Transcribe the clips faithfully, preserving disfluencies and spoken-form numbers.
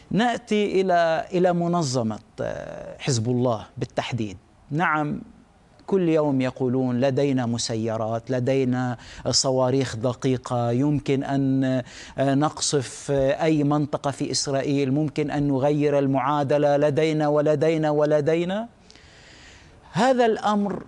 نأتي إلى إلى منظمة حزب الله بالتحديد. نعم، كل يوم يقولون لدينا مسيرات، لدينا صواريخ دقيقة، يمكن أن نقصف أي منطقة في إسرائيل، ممكن أن نغير المعادلة، لدينا ولدينا ولدينا. هذا الأمر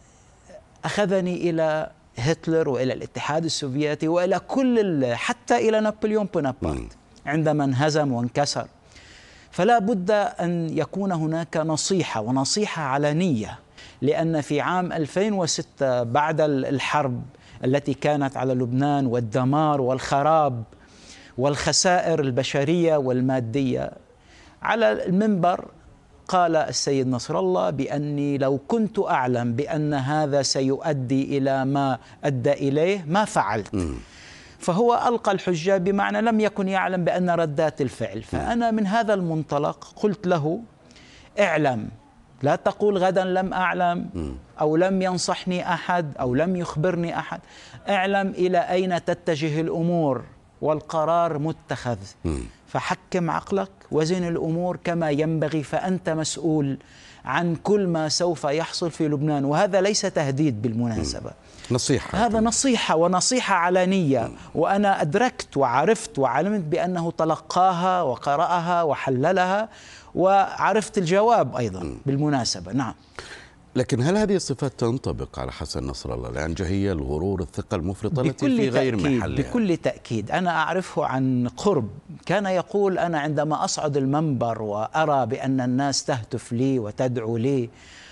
أخذني إلى هتلر وإلى الاتحاد السوفيتي وإلى كل حتى إلى نابليون بونابرت عندما انهزم وانكسر. فلا بد أن يكون هناك نصيحة، ونصيحة علنية، لأن في عام ألفين وستة بعد الحرب التي كانت على لبنان والدمار والخراب والخسائر البشرية والمادية، على المنبر قال السيد نصر الله بأني لو كنت أعلم بأن هذا سيؤدي إلى ما أدى إليه ما فعلت. م. فهو ألقى الحجة، بمعنى لم يكن يعلم بأن ردات الفعل. فأنا من هذا المنطلق قلت له: اعلم، لا تقول غدا لم أعلم أو لم ينصحني أحد أو لم يخبرني أحد. اعلم إلى أين تتجه الأمور، والقرار متخذ. فحكم عقلك، وزن الأمور كما ينبغي، فأنت مسؤول عن كل ما سوف يحصل في لبنان. وهذا ليس تهديد بالمناسبة، نصيحة. هذا نصيحة، ونصيحة علنية. وأنا أدركت وعرفت وعلمت بأنه تلقاها وقرأها وحللها، وعرفت الجواب أيضا بالمناسبة. نعم. لكن هل هذه الصفات تنطبق على حسن نصر الله؟ العنجهية، الغرور، الثقة المفرطة التي في غير محلها؟ بكل تأكيد. أنا أعرفه عن قرب. كان يقول: أنا عندما أصعد المنبر وأرى بأن الناس تهتف لي وتدعو لي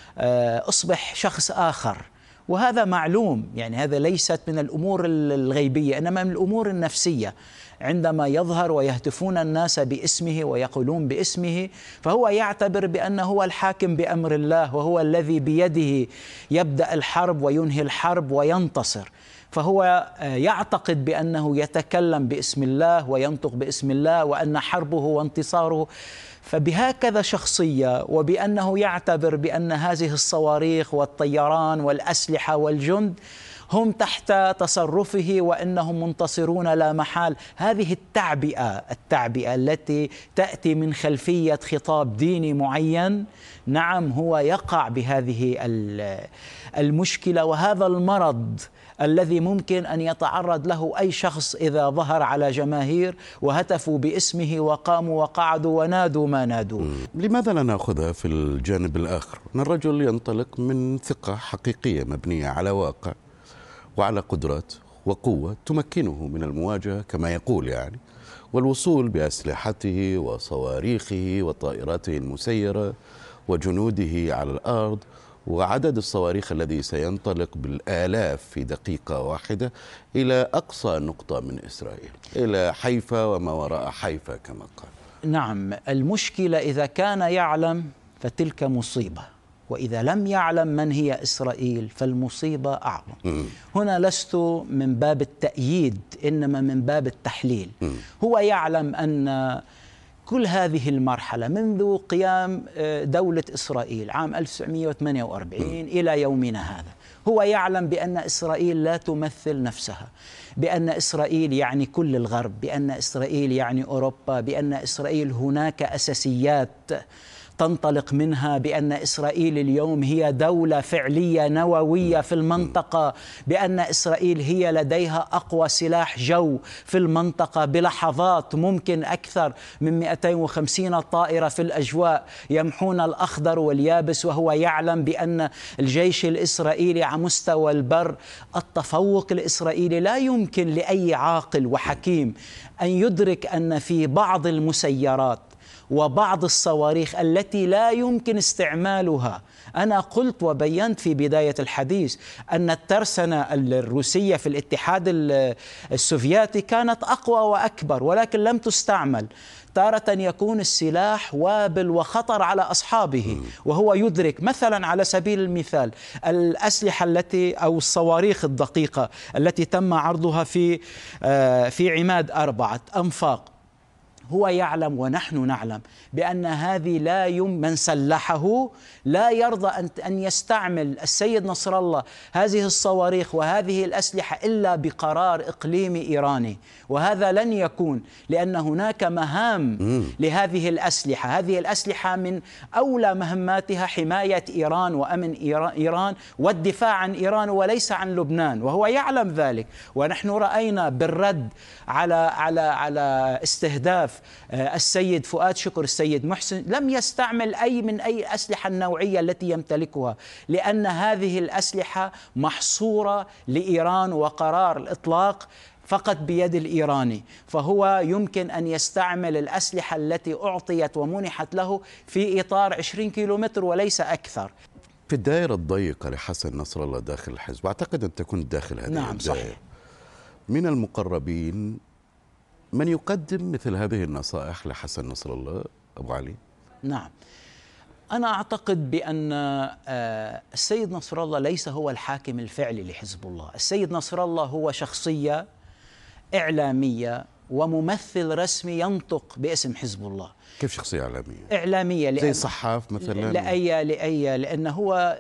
أصبح شخص آخر. وهذا معلوم، يعني هذا ليست من الأمور الغيبية، إنما من الأمور النفسية. عندما يظهر ويهتفون الناس باسمه ويقولون باسمه، فهو يعتبر بأنه هو الحاكم بأمر الله، وهو الذي بيده يبدأ الحرب وينهي الحرب وينتصر. فهو يعتقد بأنه يتكلم باسم الله وينطق باسم الله، وأن حربه وانتصاره. فبهكذا شخصية، وبأنه يعتبر بأن هذه الصواريخ والطيران والأسلحة والجند هم تحت تصرفه وأنهم منتصرون لا محال. هذه التعبئة التعبئة التي تأتي من خلفية خطاب ديني معين، نعم، هو يقع بهذه المشكلة وهذا المرض الذي ممكن أن يتعرض له أي شخص إذا ظهر على جماهير وهتفوا باسمه وقاموا وقعدوا ونادوا ما نادوا. لماذا لا نأخذها في الجانب الآخر؟ أن الرجل ينطلق من ثقة حقيقية مبنية على واقع وعلى قدرات وقوة تمكنه من المواجهة كما يقول يعني، والوصول بأسلحته وصواريخه وطائراته المسيرة وجنوده على الأرض، وعدد الصواريخ الذي سينطلق بالآلاف في دقيقة واحدة إلى أقصى نقطة من إسرائيل، إلى حيفا وما وراء حيفا كما قال. نعم، المشكلة إذا كان يعلم فتلك مصيبة، وإذا لم يعلم من هي إسرائيل فالمصيبة أعظم. م. هنا لست من باب التأييد، إنما من باب التحليل. م. هو يعلم أن كل هذه المرحلة منذ قيام دولة إسرائيل عام ألف وتسعمئة وثمانية وأربعين م. إلى يومنا هذا، هو يعلم بأن إسرائيل لا تمثل نفسها، بأن إسرائيل يعني كل الغرب، بأن إسرائيل يعني أوروبا، بأن إسرائيل هناك أساسيات تنطلق منها، بأن إسرائيل اليوم هي دولة فعلية نووية في المنطقة، بأن إسرائيل هي لديها أقوى سلاح جو في المنطقة، بلحظات ممكن أكثر من مئتين وخمسين طائرة في الأجواء يمحون الأخضر واليابس، وهو يعلم بأن الجيش الإسرائيلي على مستوى البر التفوق الإسرائيلي. لا يمكن لأي عاقل وحكيم أن يدرك أن في بعض المسيرات وبعض الصواريخ التي لا يمكن استعمالها. أنا قلت وبينت في بداية الحديث أن الترسانة الروسية في الاتحاد السوفيتي كانت أقوى وأكبر، ولكن لم تستعمل. تارة يكون السلاح وابل وخطر على أصحابه وهو يدرك. مثلا على سبيل المثال الأسلحة التي أو الصواريخ الدقيقة التي تم عرضها في في عماد أربعة أنفاق، هو يعلم ونحن نعلم بأن هذه لا يم من سلحه لا يرضى أن أن يستعمل السيد نصر الله هذه الصواريخ وهذه الأسلحة إلا بقرار إقليمي إيراني، وهذا لن يكون، لأن هناك مهام لهذه الأسلحة. هذه الأسلحة من أولى مهماتها حماية إيران وأمن إيران والدفاع عن إيران وليس عن لبنان، وهو يعلم ذلك. ونحن رأينا بالرد على على على استهداف السيد فؤاد شكر السيد محسن لم يستعمل أي من أي الأسلحة النوعية التي يمتلكها، لأن هذه الأسلحة محصورة لإيران وقرار الإطلاق فقط بيد الإيراني، فهو يمكن أن يستعمل الأسلحة التي أعطيت ومنحت له في إطار عشرين كيلومتر وليس أكثر. في الدائرة الضيقة لحسن نصر الله داخل الحزب، أعتقد أن تكون داخل هذه نعم الدائرة صحيح. من المقربين من يقدم مثل هذه النصائح لحسن نصر الله أبو علي؟ نعم، أنا أعتقد بأن السيد نصر الله ليس هو الحاكم الفعلي لحزب الله. السيد نصر الله هو شخصية إعلامية وممثل رسمي ينطق باسم حزب الله. كيف شخصية إعلامية؟ إعلامية زي صحاف مثلا؟ لأي لأي لأنه هو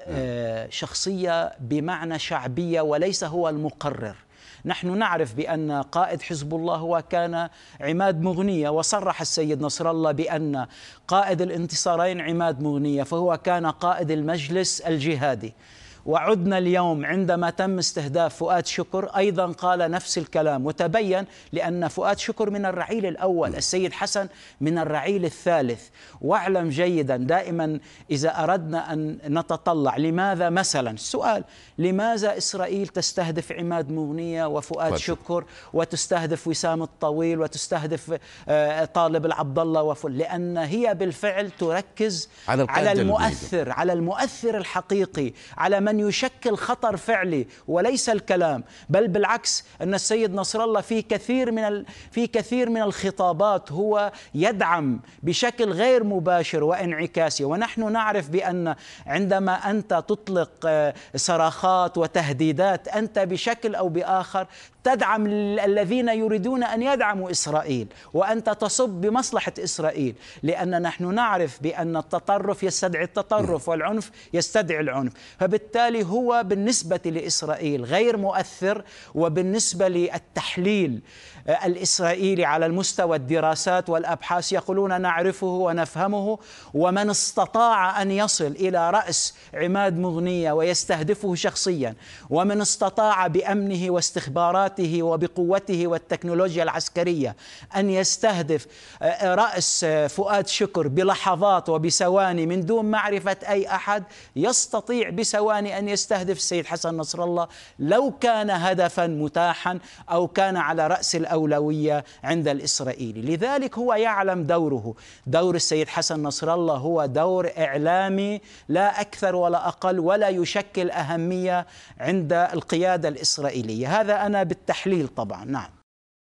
شخصية بمعنى شعبية وليس هو المقرر. نحن نعرف بأن قائد حزب الله هو كان عماد مغنية، وصرح السيد نصر الله بأن قائد الانتصارين عماد مغنية، فهو كان قائد المجلس الجهادي. وعدنا اليوم عندما تم استهداف فؤاد شكر أيضا قال نفس الكلام، وتبين لأن فؤاد شكر من الرعيل الأول، السيد حسن من الرعيل الثالث. واعلم جيدا دائما إذا أردنا أن نتطلع لماذا مثلا السؤال لماذا إسرائيل تستهدف عماد مغنية وفؤاد شكر وتستهدف وسام الطويل وتستهدف طالب العبد الله وفل؟ لأن هي بالفعل تركز على, على المؤثر على المؤثر الحقيقي، على من يشكل خطر فعلي وليس الكلام. بل بالعكس أن السيد نصر الله في كثير من ال... في كثير من الخطابات هو يدعم بشكل غير مباشر وانعكاسي. ونحن نعرف بأن عندما أنت تطلق صراخات وتهديدات أنت بشكل أو بآخر تدعم الذين يريدون أن يدعموا إسرائيل، وأنت تصب بمصلحة إسرائيل، لأن نحن نعرف بأن التطرف يستدعي التطرف والعنف يستدعي العنف. فبالتالي هو بالنسبة لإسرائيل غير مؤثر، وبالنسبة للتحليل الإسرائيلي على المستوى الدراسات والأبحاث يقولون نعرفه ونفهمه، ومن استطاع أن يصل إلى رأس عماد مغنية ويستهدفه شخصيا، ومن استطاع بأمنه واستخباراته وبقوته والتكنولوجيا العسكرية أن يستهدف رأس فؤاد شكر بلحظات وبثواني من دون معرفة أي أحد، يستطيع بثواني أن يستهدف السيد حسن نصر الله لو كان هدفا متاحا أو كان على رأس الأولوية عند الإسرائيلي. لذلك هو يعلم دوره. دور السيد حسن نصر الله هو دور إعلامي لا أكثر ولا أقل، ولا يشكل أهمية عند القيادة الإسرائيلية. هذا أنا بالتحليل طبعا. نعم.